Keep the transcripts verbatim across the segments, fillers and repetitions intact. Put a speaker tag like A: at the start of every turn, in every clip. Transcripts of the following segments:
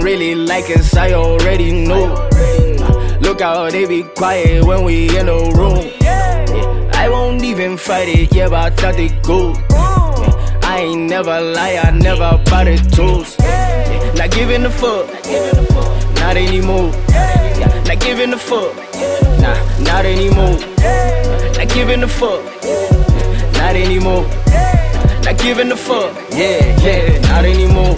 A: really like us, I already know. Look how they be quiet when we in the room. Yeah, I won't even fight it, yeah, but I thought they go. Yeah, I ain't never lie, I never bought it tools. Yeah, not giving a fuck, not anymore. Yeah, not giving a fuck, nah, not anymore. Not giving a fuck, not anymore. Not giving a fuck, yeah, yeah, not anymore.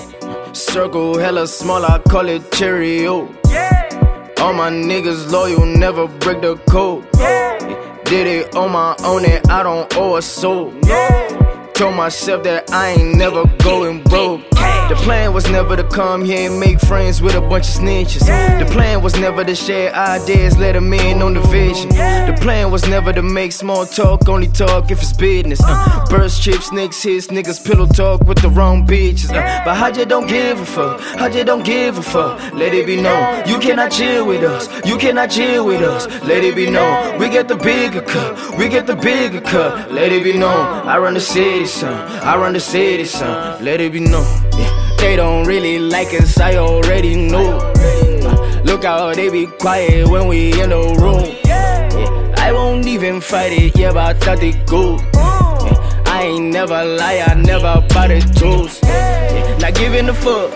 A: Circle hella small, I call it Cheerio. All my niggas loyal, never break the code. Did it on my own and I don't owe a soul. Told myself that I ain't never going broke. The plan was never to come here and make friends with a bunch of snitches. The plan was never to share ideas, let them in on the vision. The plan was never to make small talk, only talk if it's business. uh, Burst chips, nicks, hits, niggas pillow talk with the wrong bitches. uh, But how you don't give a fuck, how you don't give a fuck. Let it be known, you cannot chill with us, you cannot chill with us. Let it be known, we get the bigger cut, we get the bigger cut. Let it be known, I run the city, son, I run the city, son. Let it be known, yeah. They don't really like us, I already know. uh, Look how they be quiet when we in the room. Yeah, I won't even fight it, yeah, but I thought they go. Yeah, I ain't never lie, I never bought it tools. Yeah, not giving a fuck,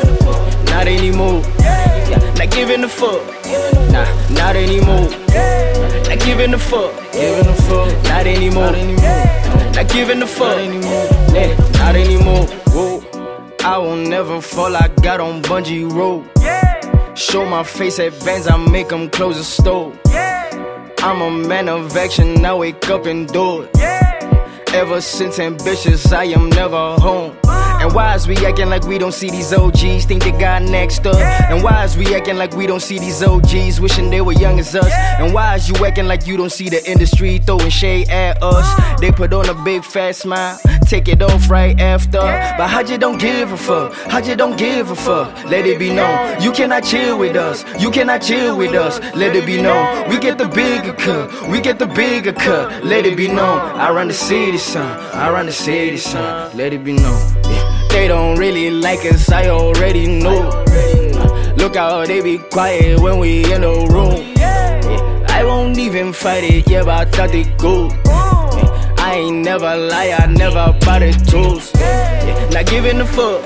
A: not anymore. Yeah, not giving a fuck, nah, not anymore. Not giving a fuck, giving a fuck, not anymore. Not giving a fuck, yeah, not anymore. Whoa. I will never fall, I got on bungee rope. Show my face at Vans, I make them close the store. I'm a man of action, I wake up and do it. Ever since ambitious, I am never home. And why is we acting like we don't see these O Gs, think they got next up? And why is we acting like we don't see these O Gs, wishing they were young as us? And why is you acting like you don't see the industry throwing shade at us? They put on a big fat smile, take it off right after. But how you don't give a fuck, how you don't give a fuck. Let it be known, you cannot chill with us, you cannot chill with us. Let it be known, we get the bigger cut, we get the bigger cut. Let it be known, I run the city, son, I run the city, son. Let it be known, yeah. They don't really like us, I already know. uh, Look how they be quiet when we in the room. Yeah, I won't even fight it, yeah, but I thought they go. Yeah, I ain't never lie, I never bought it tools. Yeah, not giving a fuck,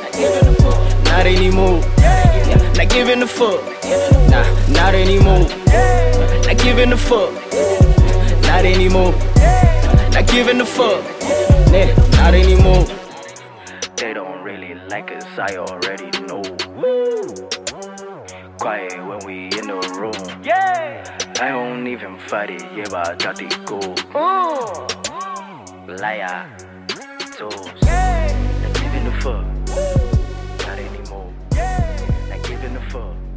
A: not anymore. Yeah, not giving a fuck, nah, not anymore. Not giving a fuck, not anymore. Not giving a fuck, yeah, not anymore. They don't really like us, I already know. Quiet when we in the room. Yeah, I don't even fight it, yeah, but I thought they go. Liar, toes, not giving a fuck, not anymore. Not giving a fuck.